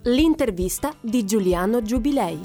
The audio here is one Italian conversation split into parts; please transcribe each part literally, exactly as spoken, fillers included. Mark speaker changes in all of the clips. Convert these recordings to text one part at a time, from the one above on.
Speaker 1: L'intervista di Giuliano Giubilei.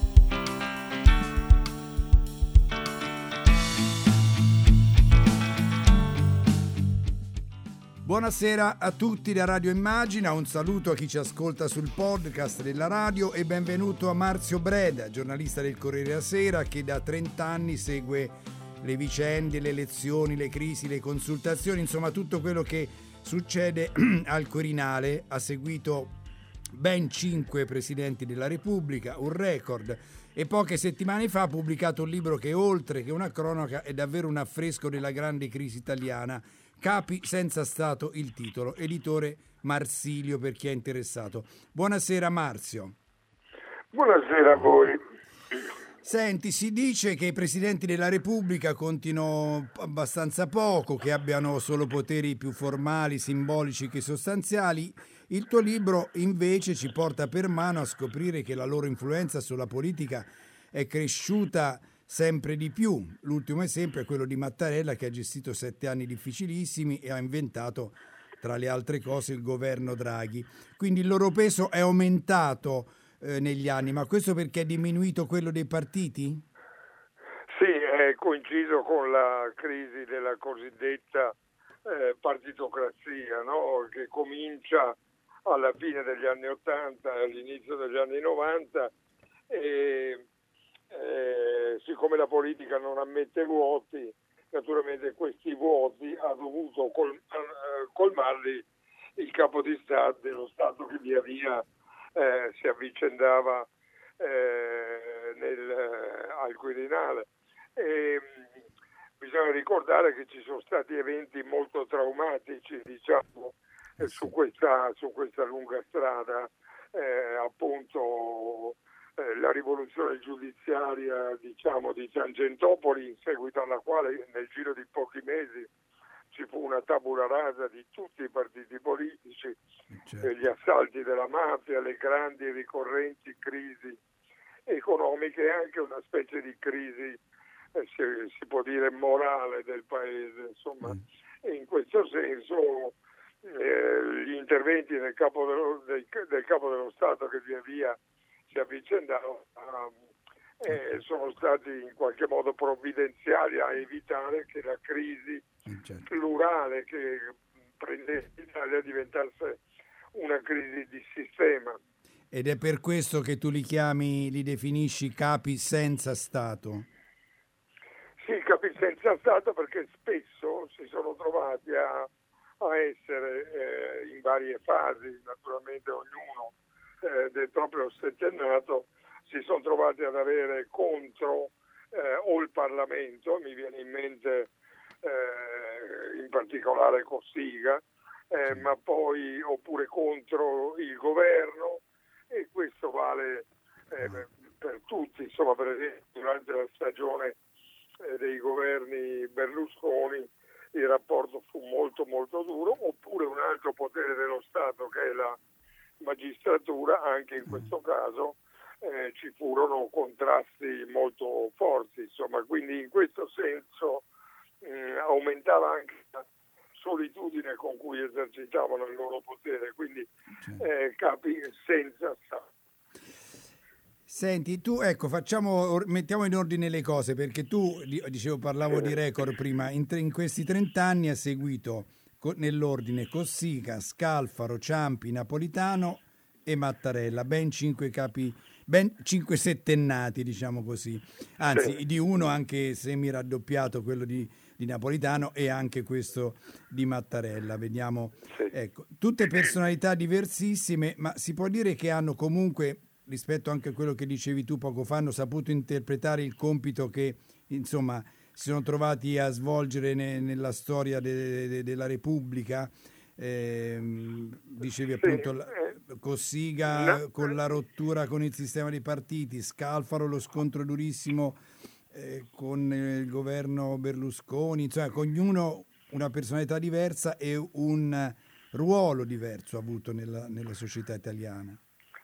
Speaker 2: Buonasera a tutti da Radio Immagina, un saluto a chi ci ascolta sul podcast della radio e benvenuto a Marzio Breda, giornalista del Corriere della Sera che da trenta anni segue le vicende, le elezioni, le crisi, le consultazioni, insomma tutto quello che succede al Quirinale. Ha seguito ben cinque presidenti della Repubblica, un record, e poche settimane fa ha pubblicato un libro che oltre che una cronaca è davvero un affresco della grande crisi italiana. Capi senza Stato il titolo, editore Marsilio per chi è interessato. Buonasera Marzio.
Speaker 3: Buonasera a voi.
Speaker 2: Senti, si dice che i presidenti della Repubblica contino abbastanza poco, che abbiano solo poteri più formali, simbolici che sostanziali. Il tuo libro invece ci porta per mano a scoprire che la loro influenza sulla politica è cresciuta sempre di più. L'ultimo esempio è quello di Mattarella, che ha gestito sette anni difficilissimi e ha inventato, tra le altre cose, il governo Draghi. Quindi il loro peso è aumentato eh, negli anni, ma questo perché è diminuito quello dei partiti?
Speaker 3: Sì, è coinciso con la crisi della cosiddetta eh, partitocrazia, no? Che comincia alla fine degli anni ottanta e all'inizio degli anni novanta e Eh, siccome la politica non ammette vuoti, naturalmente questi vuoti ha dovuto col, eh, colmarli il capo di Stato dello Stato che via via eh, si avvicendava eh, nel, eh, al Quirinale. E, mh, bisogna ricordare che ci sono stati eventi molto traumatici, diciamo, eh, su, questa, su questa lunga strada, eh, appunto la rivoluzione giudiziaria, diciamo, di Tangentopoli, in seguito alla quale nel giro di pochi mesi ci fu una tabula rasa di tutti i partiti politici, certo. eh, gli assalti della mafia, le grandi ricorrenti crisi economiche e anche una specie di crisi, eh, si, si può dire, morale del paese. Insomma, mm. e in questo senso eh, gli interventi del capo dello, del, del capo dello Stato che via via si avvicendano e sono stati in qualche modo provvidenziali a evitare che la crisi plurale che prende l'Italia diventasse una crisi di sistema.
Speaker 2: Ed è per questo che tu li chiami, li definisci capi senza Stato?
Speaker 3: Sì, capi senza Stato, perché spesso si sono trovati a, a essere eh, in varie fasi, naturalmente ognuno del proprio settennato, si sono trovati ad avere contro eh, o il Parlamento, mi viene in mente eh, in particolare Cossiga, eh, ma poi oppure contro il governo, e questo vale eh, per tutti. Insomma, per esempio durante la stagione eh, dei governi Berlusconi il rapporto fu molto molto duro, oppure un altro potere dello Stato che è la magistratura, anche in questo caso eh, ci furono contrasti molto forti, insomma, quindi in questo senso eh, aumentava anche la solitudine con cui esercitavano il loro potere, quindi eh, capi senza Stato.
Speaker 2: Senti, tu, ecco, facciamo, mettiamo in ordine le cose, perché tu, dicevo, parlavo
Speaker 3: eh.
Speaker 2: di record prima, in, in questi trent'anni ha seguito nell'ordine Cossiga, Scalfaro, Ciampi, Napolitano e Mattarella, ben cinque capi, ben cinque settennati, diciamo così, anzi sì. Di uno anche semi raddoppiato, quello di, di Napolitano, e anche questo di Mattarella. Vediamo, sì. Ecco, tutte personalità diversissime, ma si può dire che hanno comunque, rispetto anche a quello che dicevi tu poco fa, hanno saputo interpretare il compito che, insomma, si sono trovati a svolgere ne, nella storia de, de, della Repubblica. Eh, dicevi appunto la, Cossiga no. con la rottura con il sistema dei partiti, Scalfaro lo scontro durissimo eh, con il governo Berlusconi, insomma, con ognuno una personalità diversa e un ruolo diverso ha avuto nella, nella società italiana.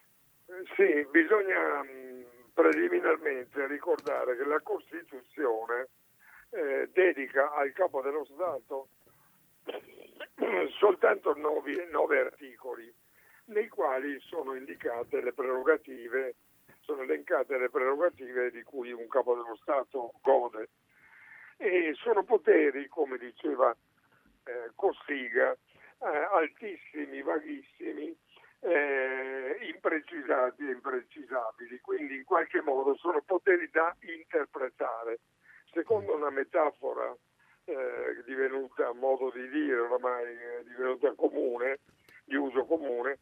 Speaker 3: Sì, bisogna preliminarmente ricordare che la Costituzione Eh, dedica al capo dello Stato soltanto nove, nove articoli, nei quali sono indicate le prerogative, sono elencate le prerogative di cui un capo dello Stato gode. E sono poteri, come diceva eh, Cossiga, eh, altissimi, vaghissimi, eh, imprecisati e imprecisabili, quindi in qualche modo sono poteri da interpretare. Secondo una metafora eh, divenuta modo di dire, ormai è divenuta comune, di uso comune,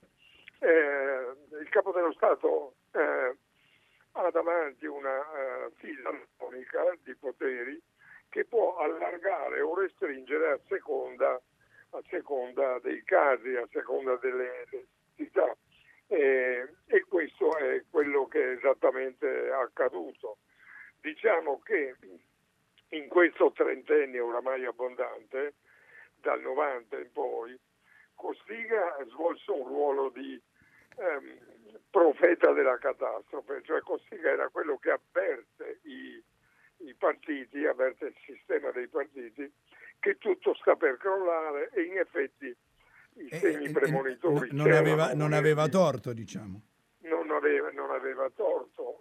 Speaker 3: eh, il capo dello Stato eh, ha davanti una uh, fisarmonica di poteri che può allargare o restringere a seconda, a seconda dei casi, a seconda delle necessità. Eh, e questo è quello che è esattamente accaduto. Diciamo che in questo trentennio oramai abbondante, dal novanta in poi, Cossiga svolse un ruolo di ehm, profeta della catastrofe, cioè Cossiga era quello che avverte i, i partiti, avverte il sistema dei partiti, che tutto sta per crollare, e in effetti i segni
Speaker 2: eh,
Speaker 3: premonitori
Speaker 2: eh, non, aveva, non aveva torto, diciamo.
Speaker 3: Non aveva, non aveva torto,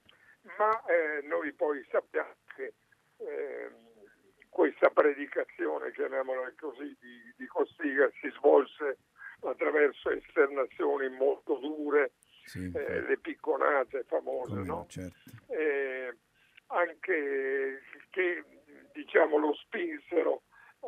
Speaker 3: ma eh, noi poi sappiamo che eh, questa predicazione, chiamiamola così, di, di Cossiga si svolse attraverso esternazioni molto dure, sì, eh, le picconate famose, no?
Speaker 2: Certo.
Speaker 3: Eh, anche che diciamo lo spinsero a,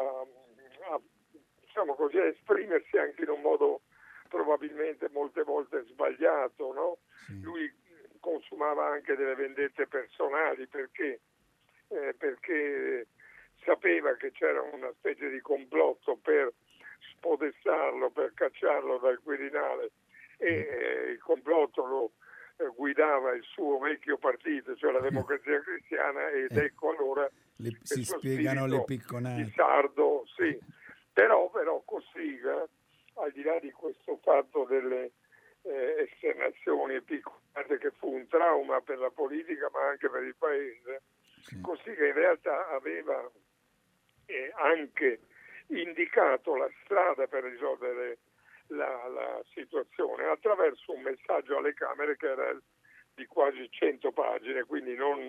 Speaker 3: a, a, diciamo così, a esprimersi anche in un modo probabilmente molte volte sbagliato, no? Sì. Lui consumava anche delle vendette personali perché, eh, perché sapeva che c'era una specie di complotto per spodestarlo, per cacciarlo dal Quirinale, e eh, il complotto lo eh, guidava il suo vecchio partito, cioè la Democrazia Cristiana, ed eh, ecco allora
Speaker 2: le, si spiegano le picconate.
Speaker 3: Di sardo, sì. Però, però Cossiga, al di là di questo fatto delle eh, esternazioni e picconate, che fu un trauma per la politica ma anche per il paese, sì, Cossiga in realtà aveva eh, anche indicato la strada per risolvere la, la situazione attraverso un messaggio alle Camere che era di quasi cento pagine, quindi non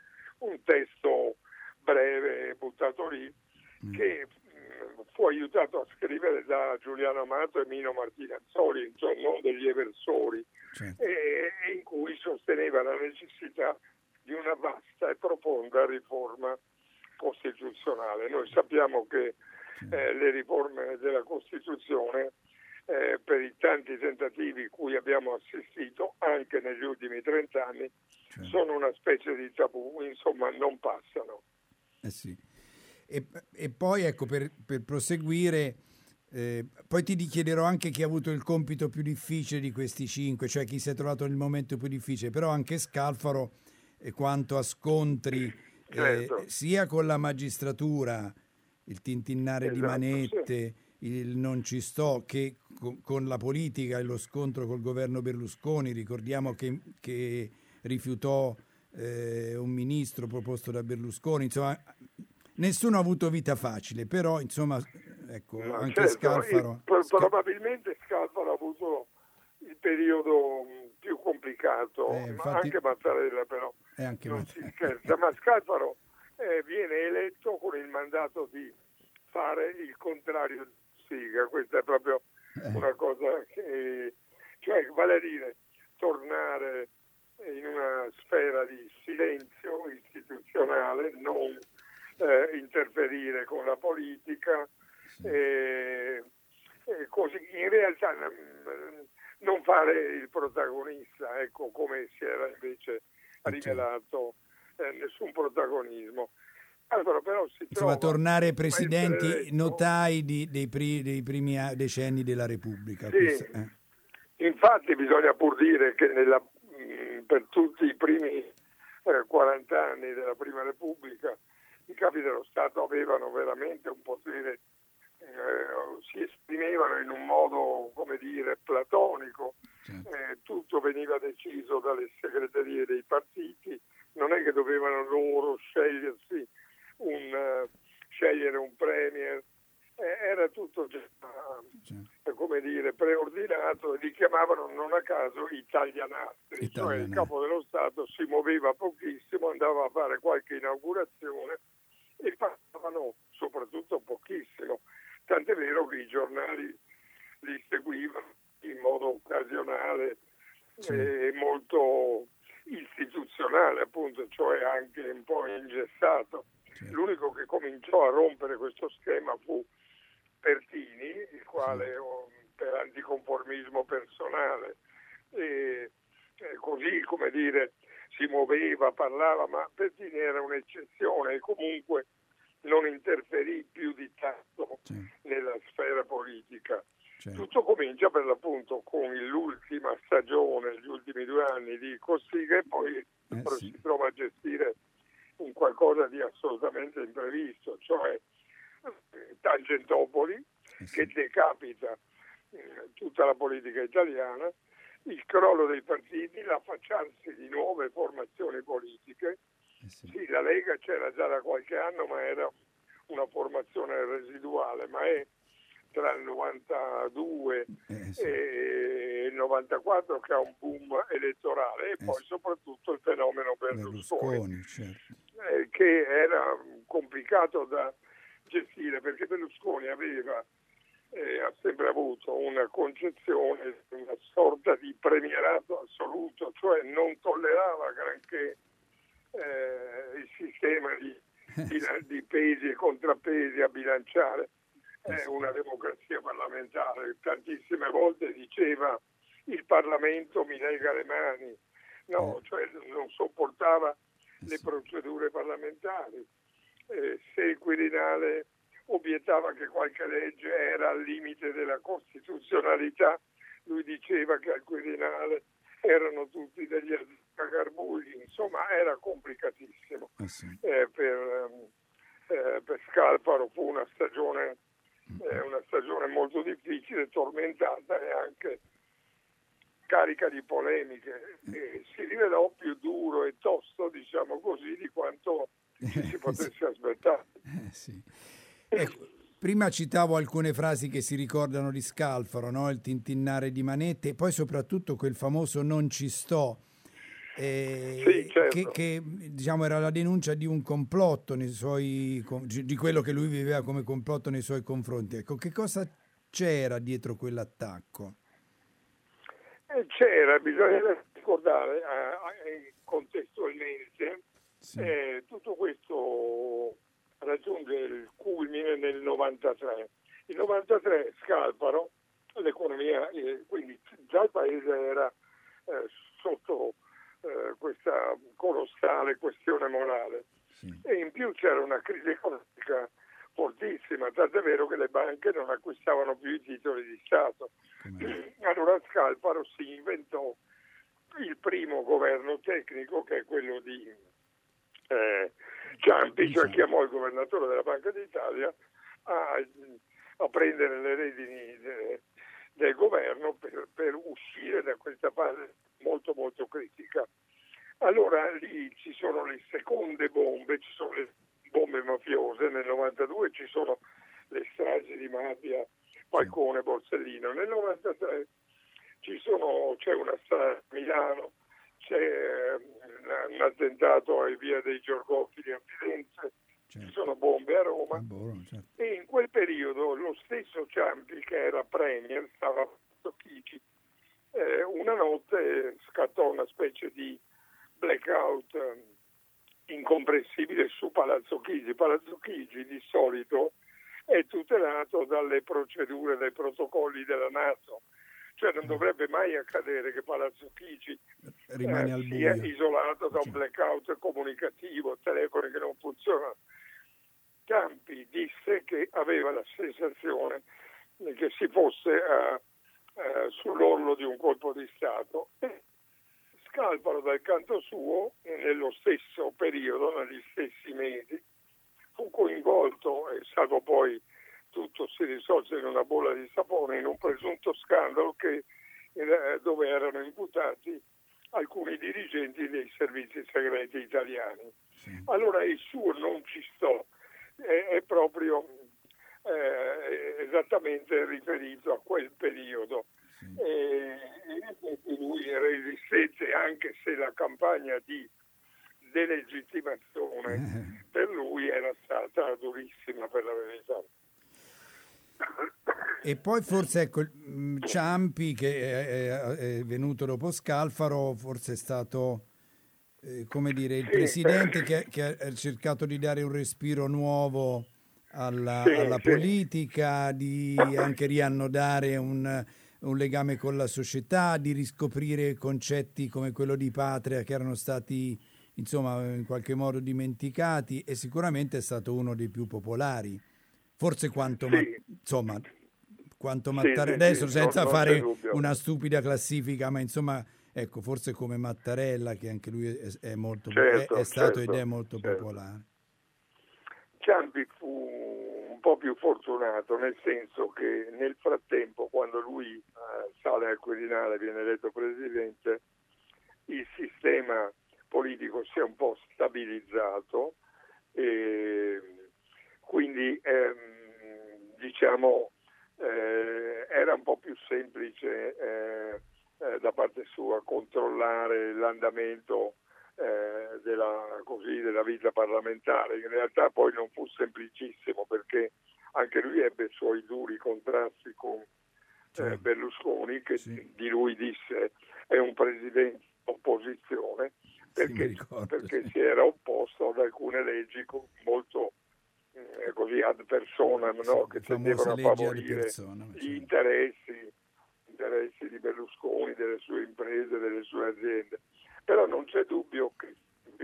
Speaker 3: un testo breve buttato lì, mm. che mh, fu aiutato a scrivere da Giuliano Amato e Mino Martinazzoli, cioè non degli eversori, certo, e, e in cui sosteneva la necessità di una vasta e profonda riforma costituzionale. Noi sappiamo che eh, le riforme della Costituzione, eh, per i tanti tentativi cui abbiamo assistito anche negli ultimi trent'anni, certo, sono una specie di tabù, insomma non passano.
Speaker 2: Eh sì. E, e poi ecco, per, per proseguire, eh, poi ti chiederò anche chi ha avuto il compito più difficile di questi cinque, cioè chi si è trovato nel momento più difficile, però anche Scalfaro, eh, quanto a scontri, certo, eh, sia con la magistratura, il tintinnare, esatto, di manette, sì, il non ci sto, che con, con la politica e lo scontro col governo Berlusconi. Ricordiamo che, che rifiutò eh, un ministro proposto da Berlusconi, insomma nessuno ha avuto vita facile, però insomma ecco, no, anche certo, Scalfaro
Speaker 3: il, probabilmente Scalfaro ha avuto il periodo più complicato, eh, infatti, anche Mattarella però
Speaker 2: anche
Speaker 3: non
Speaker 2: Mattarella.
Speaker 3: si scherza, ma Scalfaro eh, viene eletto con il mandato di fare il contrario di Cossiga. Questa è proprio eh. una cosa che, cioè, vale a dire, tornare in una sfera di silenzio istituzionale, non eh, interferire con la politica, sì, e, e così in realtà non fare il protagonista, ecco, come si era invece rivelato, eh, nessun protagonismo. Allora, però si
Speaker 2: Insomma,
Speaker 3: trova
Speaker 2: tornare presidenti eletto, notai di, dei, pri, dei primi decenni della Repubblica.
Speaker 3: Sì, eh. Infatti bisogna pur dire che nella, mh, per tutti i primi eh, quaranta anni della Prima Repubblica i capi dello Stato avevano veramente un potere, eh, si esprimevano in un modo, come dire, platonico, eh, tutto veniva deciso dalle segreterie dei partiti, non è che dovevano loro scegliersi un, uh, scegliere un premier, eh, era tutto già, certo. come dire, preordinato, e li chiamavano non a caso italianastri, Italiana. Cioè il capo dello Stato si muoveva pochissimo, andava a fare qualche inaugurazione e parlavano soprattutto pochissimo, tant'è vero che i giornali li seguivano in modo occasionale sì. e molto istituzionale, appunto, cioè anche un po' ingessato. Sì. L'unico che cominciò a rompere questo schema fu Pertini, il quale sì. per anticonformismo personale e, e così, come dire, si muoveva, parlava, ma Pertini era un'eccezione e comunque non interferì più di tanto sì. nella sfera politica. Sì. Tutto comincia per l'appunto con l'ultima stagione, gli ultimi due anni di Cossiga, e poi eh, si sì. trova a gestire un qualcosa di assolutamente imprevisto, cioè Tangentopoli, eh sì. che decapita eh, tutta la politica italiana, il crollo dei partiti, l'affacciarsi di nuove formazioni politiche. Eh sì. Sì, la Lega c'era già da qualche anno, ma era una formazione residuale, ma è tra il novantadue eh sì. e il novantaquattro che ha un boom elettorale, e eh poi sì. soprattutto il fenomeno Berlusconi, Berlusconi certo. eh, che era complicato da gestire, perché Berlusconi aveva eh, ha sempre avuto una concezione, una sorta di premierato assoluto, cioè non tollerava granché eh, il sistema di, di, di pesi e contrappesi a bilanciare eh, una democrazia parlamentare. Tantissime volte diceva: il Parlamento mi lega le mani, no, cioè non sopportava le procedure parlamentari. Eh, se il Quirinale obiettava che qualche legge era al limite della costituzionalità, lui diceva che al Quirinale erano tutti degli cagarbugli. Insomma, era complicatissimo. Eh sì. eh, per, eh, per Scalfaro fu una stagione eh, una stagione molto difficile, tormentata e anche carica di polemiche, e si rivelò più duro e tosto, diciamo così, di quanto si potesse aspettare.
Speaker 2: Eh, sì. Ecco, prima citavo alcune frasi che si ricordano di Scalfaro, no? Il tintinnare di manette, e poi soprattutto quel famoso "non ci sto", eh,
Speaker 3: sì, certo.
Speaker 2: che, che diciamo era la denuncia di un complotto nei suoi, di quello che lui viveva come complotto nei suoi confronti. Ecco, che cosa c'era dietro quell'attacco?
Speaker 3: Eh, c'era, bisogna ricordare eh, contestualmente sì. eh, tutto questo raggiunge il culmine nel novantatré. Il novantatré Scalfaro, l'economia, eh, quindi già il paese era eh, sotto eh, questa colossale questione morale sì. e in più c'era una crisi economica fortissima, tant'è vero che le banche non acquistavano più i titoli di Stato. Com'è? Allora Scalfaro si inventò il primo governo tecnico, che è quello di eh, Ciampi, cioè chiamò il governatore della Banca d'Italia a, a prendere le redini de, del governo per, per uscire da questa fase molto molto critica. Allora lì ci sono le seconde bombe, ci sono le bombe mafiose, nel novantadue ci sono le stragi di mafia, Falcone, Borsellino, nel novantatré ci sono, c'è una strage a Milano, c'è un attentato a Via dei Giorgofili a Firenze, certo. ci sono bombe a Roma, buono, certo. e in quel periodo lo stesso Ciampi, che era premier, stava a Palazzo Chigi, eh, una notte scattò una specie di blackout eh, incomprensibile su Palazzo Chigi. Palazzo Chigi di solito è tutelato dalle procedure, dai protocolli della NATO, cioè non dovrebbe mai accadere che Palazzo Chigi
Speaker 2: rimane
Speaker 3: eh,
Speaker 2: al buio,
Speaker 3: sia isolato da un blackout comunicativo, telefoni che non funzionano. Ciampi disse che aveva la sensazione che si fosse uh, uh, sull'orlo di un colpo di Stato. E Scalfaro, dal canto suo, nello stesso periodo, negli stessi mesi, fu coinvolto, e salvo poi tutto si risolse in una bolla di sapone, in un presunto scandalo che, eh, dove erano imputati alcuni dirigenti dei servizi segreti italiani. Sì. Allora il suo "non ci sto" è, è proprio eh, esattamente riferito a quel periodo. Sì. E, e lui resistette, anche se la campagna di delegittimazione eh. per lui era stata durissima, per la verità.
Speaker 2: E poi forse ecco Ciampi, che è, è venuto dopo Scalfaro, forse è stato eh, come dire il sì, presidente eh. che, che ha cercato di dare un respiro nuovo alla, sì, alla sì. politica, di anche riannodare un, un legame con la società, di riscoprire concetti come quello di patria che erano stati insomma in qualche modo dimenticati, e sicuramente è stato uno dei più popolari, forse quanto sì. ma, insomma quanto Mattarella, sì, adesso sì, senza non, fare non una stupida classifica, ma insomma ecco, forse come Mattarella, che anche lui è, è molto certo, è, è stato certo, ed è molto certo. popolare.
Speaker 3: Ciampi fu un po' più fortunato, nel senso che nel frattempo, quando lui eh, sale al Quirinale e viene eletto presidente, il sistema politico si è un po' stabilizzato e quindi ehm, diciamo eh, era un po' più semplice eh, eh, da parte sua controllare l'andamento eh, della, così, della vita parlamentare. In realtà poi non fu semplicissimo, perché anche lui ebbe i suoi duri contrasti con eh, Berlusconi, che sì. di lui disse è un presidente opposizione, perché, sì, ricordo, perché sì. si era opposto ad alcune leggi molto eh, così ad personam, no? Che tendevano a favorire persona, gli cioè. interessi, interessi di Berlusconi, delle sue imprese, delle sue aziende. Però non c'è dubbio che,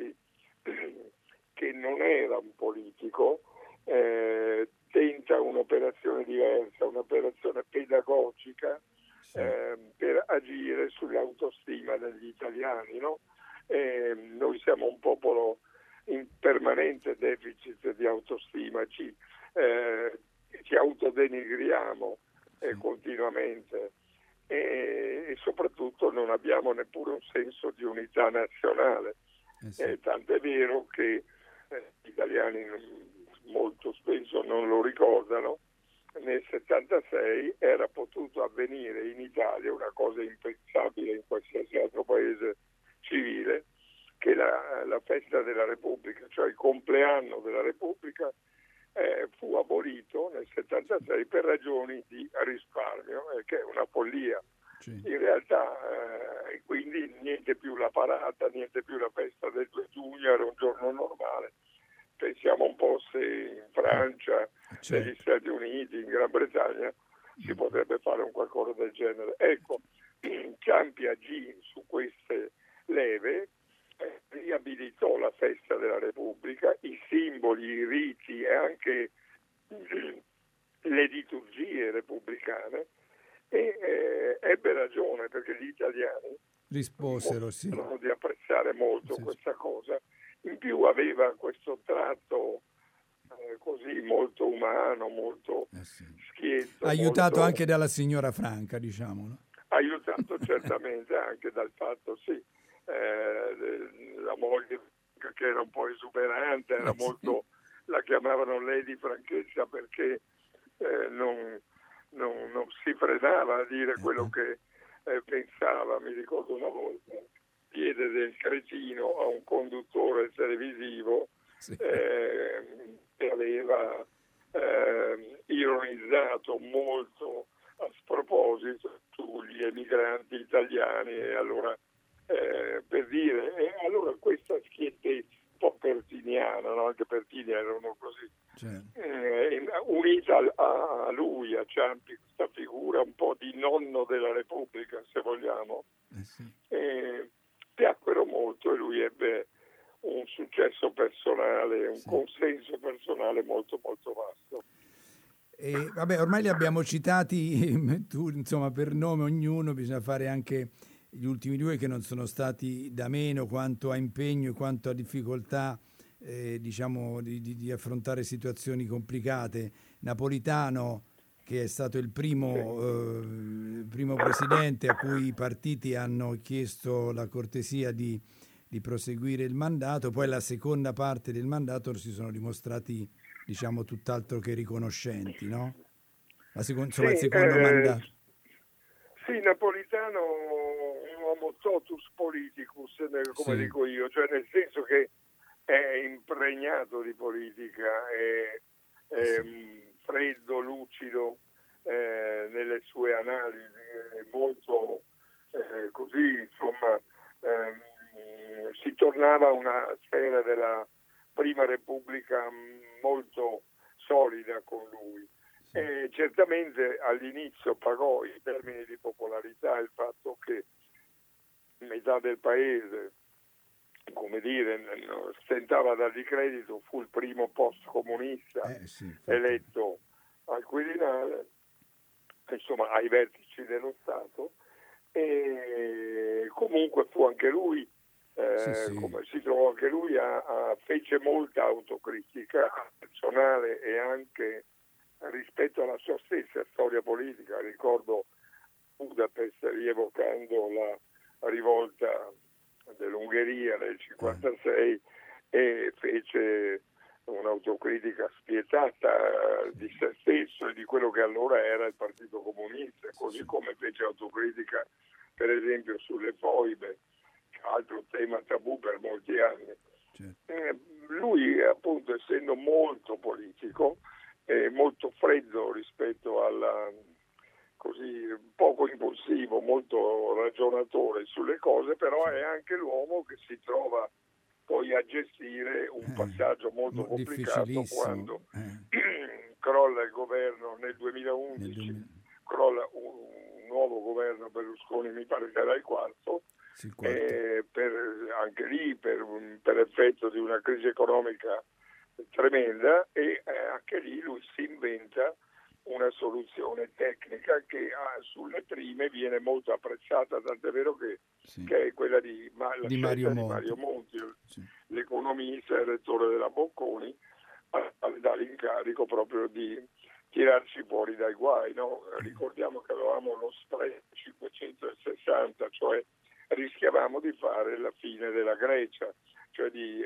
Speaker 3: che non era un politico, eh, tenta un'operazione diversa, un'operazione pedagogica sì. eh, per agire sull'autostima degli italiani, no? Eh, noi siamo un popolo in permanente deficit di autostima, ci, eh, ci autodenigriamo eh, sì. continuamente e, e soprattutto non abbiamo neppure un senso di unità nazionale. Eh sì. eh, tant'è vero che eh, gli italiani molto spesso non lo ricordano. Nel settantasei era potuto avvenire in Italia una cosa impensabile in qualsiasi altro paese civile, che la, la festa della Repubblica, cioè il compleanno della Repubblica, eh, fu abolito nel settantasei per ragioni di risparmio, eh, che è una follia. Sì. In realtà, eh, quindi niente più la parata, niente più la festa del due giugno, era un giorno normale. Pensiamo un po' se in Francia, certo. negli Stati Uniti, in Gran Bretagna si potrebbe fare un qualcosa del genere. Ecco, Ciampi agì su queste leve, eh, riabilitò la festa della Repubblica, i simboli, i riti e anche le liturgie repubblicane, e eh, ebbe ragione, perché gli italiani
Speaker 2: risposero sì.
Speaker 3: di apprezzare molto sì, questa sì. cosa. In più aveva questo tratto eh, così molto umano, molto eh sì. schietto.
Speaker 2: Aiutato
Speaker 3: molto...
Speaker 2: anche dalla signora Franca, diciamo. No?
Speaker 3: Aiutato certamente anche dal fatto, sì, eh, la moglie che era un po' esuberante, era eh sì. molto, la chiamavano Lady Franchezza perché eh, non, non, non si frenava a dire eh quello eh. che eh, pensava. Mi ricordo una volta diede del cretino a un conduttore televisivo sì. eh, che aveva eh, ironizzato molto a sproposito sugli emigranti italiani, e allora eh, per dire e allora questa schiettezza un po' pertiniana, no? Anche Pertini erano così certo. eh, unita a, a lui, a Ciampi, questa figura un po' di nonno della Repubblica, se vogliamo, eh sì. eh, piacquero molto, e lui ebbe un successo personale, un sì. consenso personale molto molto vasto.
Speaker 2: E, vabbè, ormai li abbiamo citati tu, insomma, per nome ognuno, bisogna fare anche gli ultimi due che non sono stati da meno quanto a impegno e quanto a difficoltà eh, diciamo di, di, di affrontare situazioni complicate. Napolitano, che è stato il primo, eh, primo presidente a cui i partiti hanno chiesto la cortesia di, di proseguire il mandato, poi la seconda parte del mandato si sono dimostrati, diciamo, tutt'altro che riconoscenti, no? la seconda, insomma,
Speaker 3: sì,
Speaker 2: il secondo
Speaker 3: eh,
Speaker 2: mandato.
Speaker 3: Sì, Napolitano un uomo totus politicus, come
Speaker 2: Sì.
Speaker 3: dico io, cioè nel senso che è impregnato di politica, è, è
Speaker 2: Sì.
Speaker 3: freddo, lucido eh, nelle sue analisi, è molto eh, così, insomma, ehm, si tornava a una sfera della Prima Repubblica molto solida con lui.
Speaker 2: Sì.
Speaker 3: E certamente all'inizio pagò in termini di popolarità il fatto che metà del paese, come dire, stentava a dargli credito, fu il primo post-comunista
Speaker 2: Eh, sì,
Speaker 3: eletto al Quirinale, insomma ai vertici dello Stato, e comunque fu anche lui, eh,
Speaker 2: sì, sì.
Speaker 3: come si trovò anche lui, a, a, fece molta autocritica personale e anche rispetto alla sua stessa storia politica. Ricordo Budapest rievocando la rivolta dell'Ungheria nel cinquantasei e fece un'autocritica spietata di se stesso e di quello che allora era il Partito Comunista, così come fece autocritica per esempio sulle foibe, altro tema tabù per molti anni.
Speaker 2: Certo.
Speaker 3: Eh, lui appunto, essendo molto politico, eh, molto freddo rispetto alla, così poco impulsivo, molto ragionatore sulle cose, però è anche l'uomo che si trova poi a gestire un passaggio molto
Speaker 2: eh,
Speaker 3: complicato quando
Speaker 2: eh.
Speaker 3: crolla il governo nel duemilaundici,
Speaker 2: nel duemila...
Speaker 3: crolla un, un nuovo governo Berlusconi, mi pare che era il quarto,
Speaker 2: sì,
Speaker 3: eh, per, anche lì per, per effetto di una crisi economica tremenda, e eh, anche lì lui si inventa una soluzione tecnica che ah, sulle prime viene molto apprezzata, tant'è vero che,
Speaker 2: sì.
Speaker 3: che è quella di, ma, la
Speaker 2: di, Mario
Speaker 3: di Mario Monti,
Speaker 2: sì.
Speaker 3: l'economista e rettore della Bocconi, a, a dare l'incarico proprio di tirarci fuori dai guai, no? Ricordiamo che avevamo lo spread cinquecentosessanta, cioè rischiavamo di fare la fine della Grecia, cioè di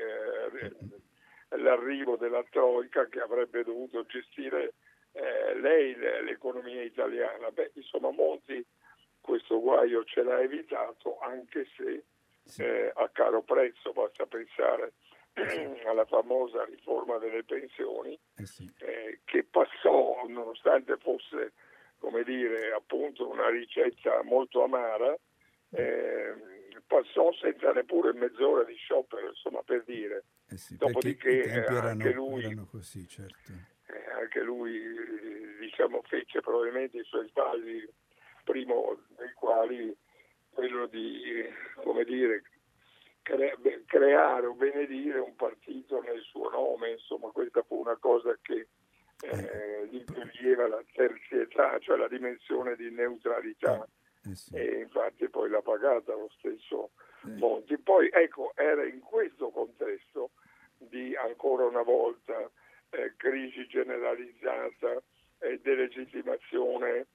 Speaker 3: eh, l'arrivo della Troica che avrebbe dovuto gestire eh, lei l'economia italiana. Beh, insomma, Monti questo guaio ce l'ha evitato, anche se
Speaker 2: sì.
Speaker 3: eh, a caro prezzo. Basta pensare alla famosa riforma delle pensioni,
Speaker 2: eh sì.
Speaker 3: eh, che passò, nonostante fosse, come dire, appunto una ricetta molto amara, eh, passò senza neppure mezz'ora di sciopero, insomma, per dire.
Speaker 2: Eh sì,
Speaker 3: Dopodiché
Speaker 2: i tempi
Speaker 3: eh,
Speaker 2: erano,
Speaker 3: anche lui
Speaker 2: erano così, certo.
Speaker 3: eh, anche lui diciamo fece probabilmente i suoi sbagli, primo dei quali quello di, come dire, cre- creare o benedire un partito nel suo nome. Insomma, questa fu una cosa che eh, gli toglieva la terzietà, cioè la dimensione di neutralità,
Speaker 2: eh, eh sì.
Speaker 3: e infatti poi l'ha pagata lo stesso eh. Monti. Poi ecco, era in questo contesto di, ancora una volta, eh, crisi generalizzata e delegittimazione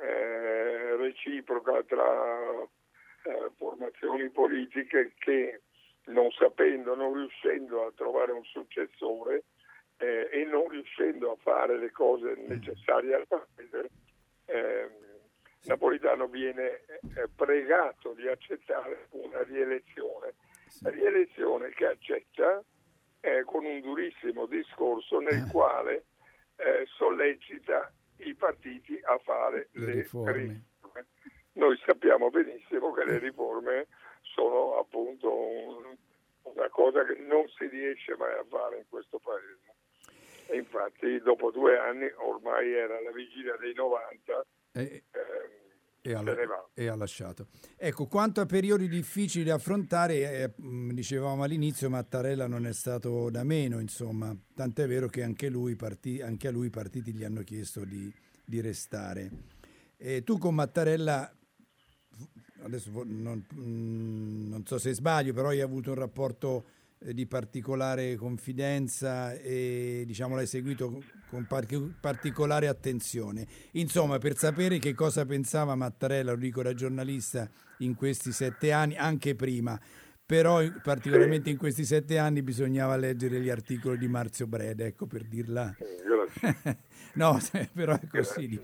Speaker 3: eh, reciproca tra eh, formazioni politiche che, non sapendo, non riuscendo a trovare un successore eh, e non riuscendo a fare le cose necessarie al paese, eh, sì. Napolitano viene eh, pregato di accettare una rielezione, sì. rielezione che accetta eh, con un durissimo discorso nel quale eh, sollecita i partiti a fare le, le riforme. riforme. Noi sappiamo benissimo che le riforme sono appunto un, una cosa che non si riesce mai a fare in questo paese. E infatti dopo due anni, ormai era la vigilia dei novanta,
Speaker 2: eh,
Speaker 3: eh,
Speaker 2: e,
Speaker 3: se ne va.
Speaker 2: e ha lasciato. Ecco, quanto a periodi difficili da affrontare, eh, dicevamo all'inizio, Mattarella non è stato da meno, insomma, tant'è vero che anche lui partì, anche a lui i partiti gli hanno chiesto di, di restare. E tu con Mattarella, adesso non, non so se sbaglio, però hai avuto un rapporto di particolare confidenza e, diciamo, l'hai seguito con particolare attenzione. Insomma, per sapere che cosa pensava Mattarella, lo dico da giornalista, in questi sette anni, anche prima, però particolarmente sì. in questi sette anni bisognava leggere gli articoli di Marzio Breda, ecco, per dirla. No, però è così.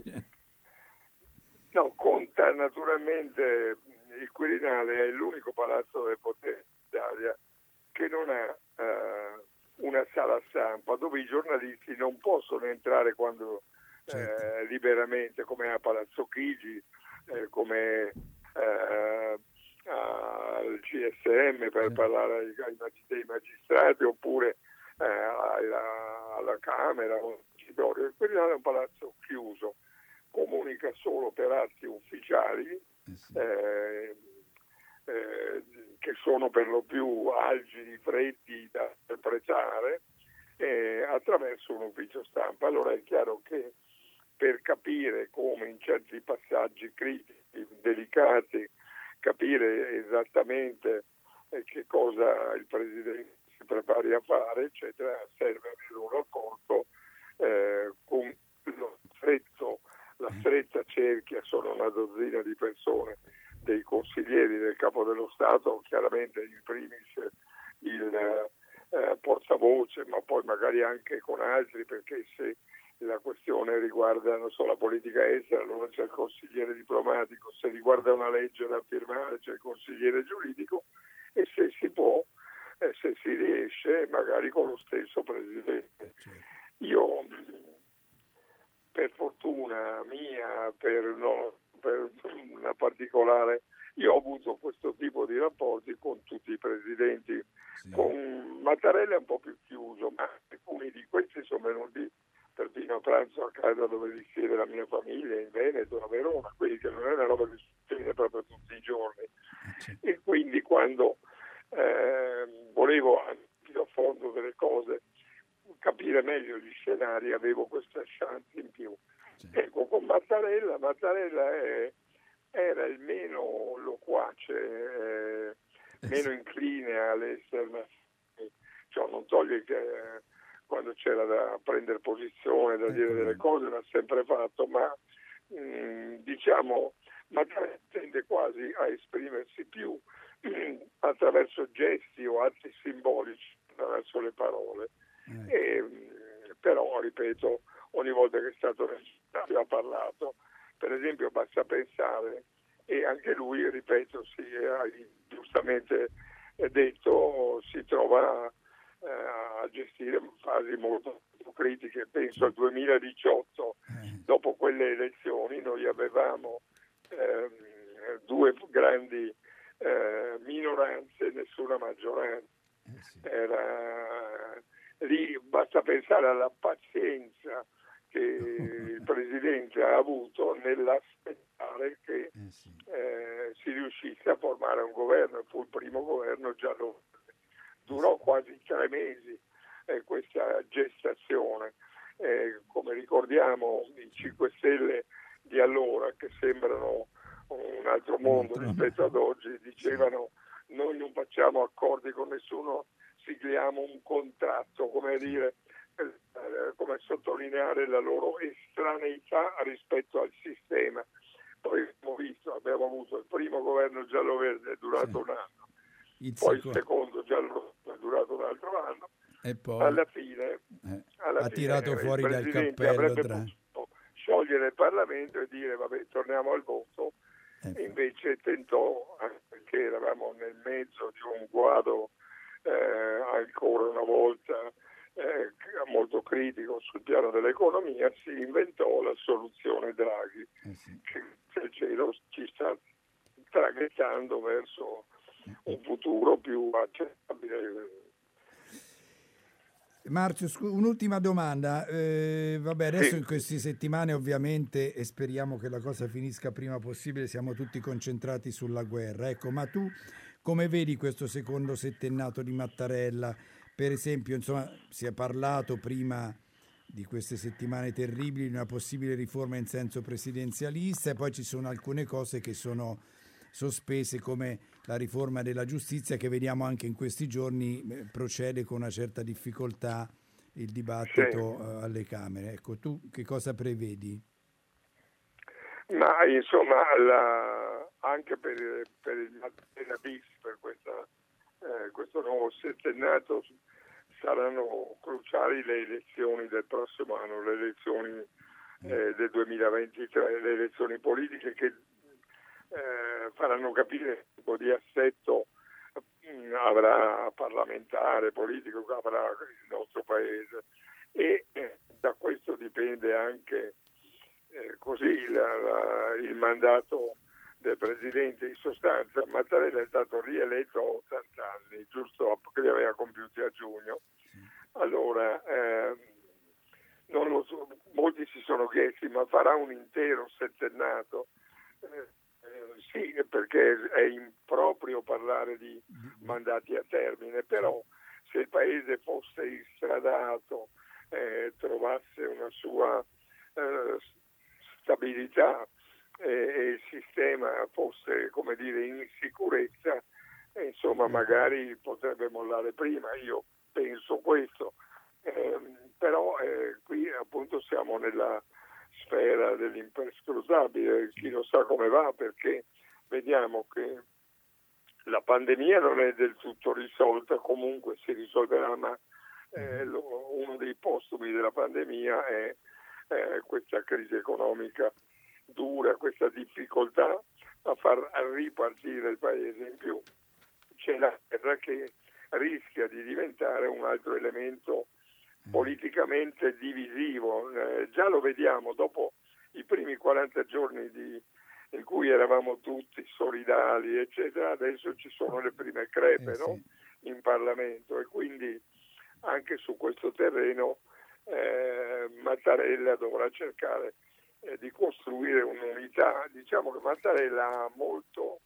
Speaker 3: No, conta naturalmente, il Quirinale è l'unico palazzo del potere d'Italia che non ha eh, una sala stampa dove i giornalisti non possono entrare quando certo. eh, liberamente, come a Palazzo Chigi, eh, come eh, al C S M per parlare ai, ai, ai magistrati, oppure eh, alla, alla Camera. Il Quirinale è un palazzo chiuso, comunica solo per atti ufficiali eh sì. eh, eh, che sono per lo più algidi, freddi da interpretare eh, attraverso un ufficio stampa. Allora è chiaro che per capire come in certi passaggi critici, delicati, capire esattamente eh, che cosa il Presidente si prepari a fare, eccetera, serve avere un rapporto eh, con lo stretto, la stretta cerchia, sono una dozzina di persone, dei consiglieri del Capo dello Stato, chiaramente in primis il eh, portavoce, ma poi magari anche con altri, perché se la questione riguarda non solo la politica estera, allora c'è il consigliere diplomatico, se riguarda una legge da firmare c'è il consigliere giuridico, e se si può, eh, se si riesce, magari con lo stesso Presidente. Io, per fortuna mia, per, no, per una particolare, io ho avuto questo tipo di rapporti con tutti i presidenti. Sì. Con Mattarella è un po' più chiuso, ma alcuni di questi sono venuti perfino a pranzo a casa dove risiede la mia famiglia, in Veneto, a Verona, quindi che non è una roba che succede proprio tutti i giorni. Sì. E quindi quando eh, volevo più a fondo delle cose, capire meglio gli scenari, avevo questa chance in più. Sì. Ecco, con Mattarella, Mattarella è, era il meno loquace, eh, eh, meno sì. incline all'esterna. Cioè, non toglie che eh, quando c'era da prendere posizione, da ecco. dire delle cose, l'ha sempre fatto, ma mh, diciamo Mattarella tende quasi a esprimersi più mh, attraverso gesti o atti simbolici, attraverso le parole. Ecco. E, però, ripeto, ogni volta che è stato necessario ha parlato. Per esempio, basta pensare, e anche lui, ripeto, si è giustamente detto, si trova eh, a gestire fasi molto critiche. Penso al duemiladiciotto, dopo quelle elezioni noi avevamo eh, due grandi eh, minoranze, nessuna maggioranza. Era lì, basta pensare alla pazienza che il Presidente ha avuto nell'aspettare che eh sì. eh, si riuscisse a formare un governo. Fu il primo governo giallo, durò quasi tre mesi eh, questa gestazione. Eh, come ricordiamo, i cinque Stelle di allora, che sembrano un altro mondo rispetto ad oggi, dicevano noi non facciamo accordi con nessuno, sigliamo un contratto, come dire, eh, come sottolineare la loro estraneità rispetto al sistema. Poi abbiamo visto, abbiamo avuto il primo governo giallo-verde, è durato sì. un anno, il poi secondo. il secondo giallo-rosso è durato un altro anno, e poi alla fine,
Speaker 2: eh,
Speaker 3: alla
Speaker 2: ha
Speaker 3: fine
Speaker 2: tirato fuori dal cappello
Speaker 3: avrebbe
Speaker 2: tra...
Speaker 3: potuto sciogliere il Parlamento e dire vabbè, torniamo al voto, eh, e invece tentò, perché eravamo nel mezzo di un guado Eh, ancora una volta eh, molto critico sul piano dell'economia, si inventò la soluzione Draghi, eh sì. che il cielo ci sta traghettando verso un futuro più accettabile.
Speaker 2: Marzio, scu- un'ultima domanda. Eh, vabbè, adesso
Speaker 3: sì.
Speaker 2: in queste settimane ovviamente, e speriamo che la cosa finisca prima possibile, siamo tutti concentrati sulla guerra. Ecco, ma tu come vedi questo secondo settennato di Mattarella? Per esempio, insomma, si è parlato prima di queste settimane terribili di una possibile riforma in senso presidenzialista, e poi ci sono alcune cose che sono sospese, come la riforma della giustizia, che vediamo anche in questi giorni procede con una certa difficoltà il dibattito sì. alle Camere. Ecco, tu che cosa prevedi?
Speaker 3: Ma insomma, la, anche per, per il Mattarella bis, per questa eh, questo nuovo settennato saranno cruciali le elezioni del prossimo anno, le elezioni eh, del duemilaventitré, le elezioni politiche che eh, faranno capire che tipo di assetto mh, avrà parlamentare, politico che avrà il nostro paese, e eh, da questo dipende anche eh, così la, la, il mandato del Presidente. In sostanza Mattarella è stato rieletto a ottanta anni, giusto che li aveva compiuti a giugno. Allora, eh, non lo so, molti si sono chiesti, ma farà un intero settennato? Eh, eh, sì, perché è improprio parlare di mandati a termine, però se il Paese fosse instradato, eh, trovasse una sua eh, stabilità, e il sistema fosse, come dire, in sicurezza, e insomma magari potrebbe mollare prima, io penso questo, eh, però eh, qui appunto siamo nella sfera dell'imperscrutabile, chi lo sa come va, perché vediamo che la pandemia non è del tutto risolta, comunque si risolverà, ma eh, lo, uno dei postumi della pandemia è eh, questa crisi economica dura, questa difficoltà a far ripartire il Paese. In più c'è la guerra che rischia di diventare un altro elemento politicamente divisivo. Eh, già lo vediamo dopo i primi quaranta giorni di, in cui eravamo tutti solidali, eccetera, adesso ci sono le prime crepe, eh, no? Sì. In Parlamento, e quindi anche su questo terreno eh, Mattarella dovrà cercare di costruire un'unità. Diciamo che Mattarella ha molto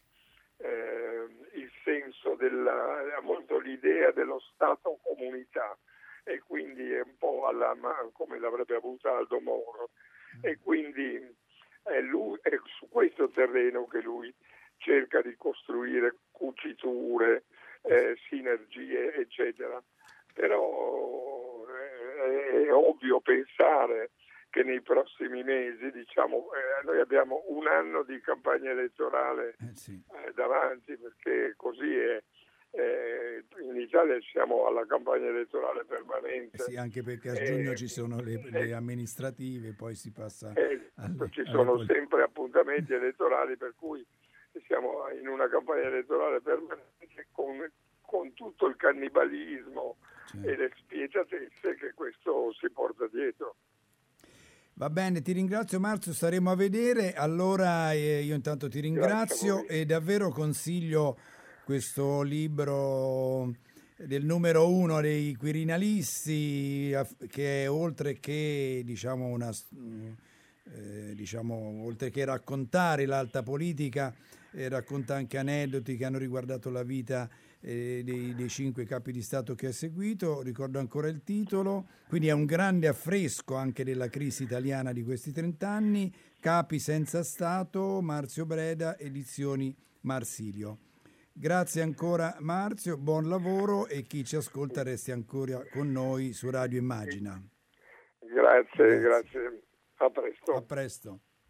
Speaker 3: eh, il senso della, ha molto l'idea dello Stato comunità, e quindi è un po' alla, come l'avrebbe avuta Aldo Moro, e quindi è, lui, è su questo terreno che lui cerca di costruire cuciture, eh, sinergie, eccetera. Però eh, è ovvio pensare che nei prossimi mesi, diciamo, eh, noi abbiamo un anno di campagna elettorale eh sì. eh, davanti, perché così è. Eh, in Italia siamo alla campagna elettorale permanente.
Speaker 2: Eh sì, anche perché a giugno eh, ci sono le, le eh, amministrative, poi si passa
Speaker 3: eh,
Speaker 2: alle,
Speaker 3: ci sono
Speaker 2: alle...
Speaker 3: sempre appuntamenti elettorali, per cui siamo in una campagna elettorale permanente con, con tutto il cannibalismo, certo, e le spietatezze che questo si porta dietro.
Speaker 2: Va bene, ti ringrazio Marzio, staremo a vedere. Allora eh, io intanto ti ringrazio e davvero consiglio questo libro del numero uno dei Quirinalisti, che è oltre che diciamo una eh, diciamo oltre che raccontare l'alta politica, eh, racconta anche aneddoti che hanno riguardato la vita eh, dei, dei cinque capi di Stato che ha seguito. Ricordo ancora il titolo, quindi è un grande affresco anche della crisi italiana di questi trent'anni. Capi senza Stato, Marzio Breda, edizioni Marsilio. Grazie ancora Marzio, buon lavoro, e chi ci ascolta resti ancora con noi su Radio Immagina.
Speaker 3: Grazie, grazie, grazie. A presto.
Speaker 2: A presto.